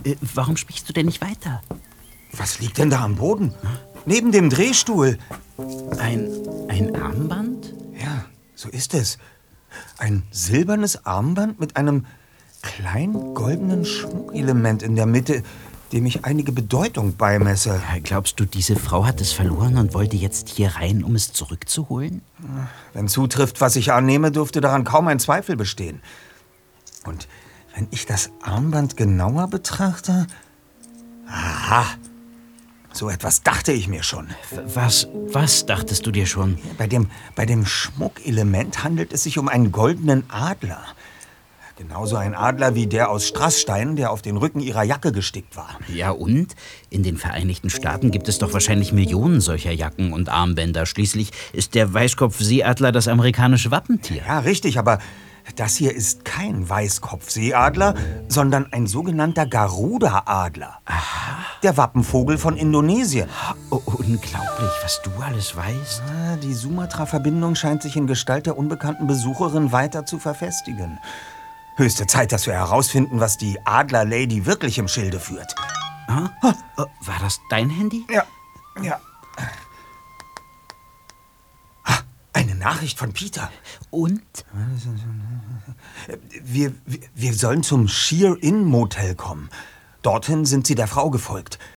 Warum sprichst du denn nicht weiter? Was liegt denn da am Boden? Neben dem Drehstuhl. Ein Armband? Ja, so ist es. Ein silbernes Armband mit einem kleinen goldenen Schmuckelement in der Mitte, dem ich einige Bedeutung beimesse. Glaubst du, diese Frau hat es verloren und wollte jetzt hier rein, um es zurückzuholen? Wenn zutrifft, was ich annehme, dürfte daran kaum ein Zweifel bestehen. Und wenn ich das Armband genauer betrachte... Aha! So etwas dachte ich mir schon. Was dachtest du dir schon? Bei dem Schmuckelement handelt es sich um einen goldenen Adler. Genauso ein Adler wie der aus Strassstein, der auf den Rücken ihrer Jacke gestickt war. Ja und? In den Vereinigten Staaten gibt es doch wahrscheinlich Millionen solcher Jacken und Armbänder. Schließlich ist der Weißkopfseeadler das amerikanische Wappentier. Ja, richtig, aber das hier ist kein Weißkopfseeadler, sondern ein sogenannter Garuda-Adler. Aha. Der Wappenvogel von Indonesien. Oh, unglaublich, was du alles weißt. Die Sumatra-Verbindung scheint sich in Gestalt der unbekannten Besucherin weiter zu verfestigen. Höchste Zeit, dass wir herausfinden, was die Adler-Lady wirklich im Schilde führt. War das dein Handy? Ja. Eine Nachricht von Peter. Und? Wir sollen zum Shear Inn Motel kommen. Dorthin sind sie der Frau gefolgt.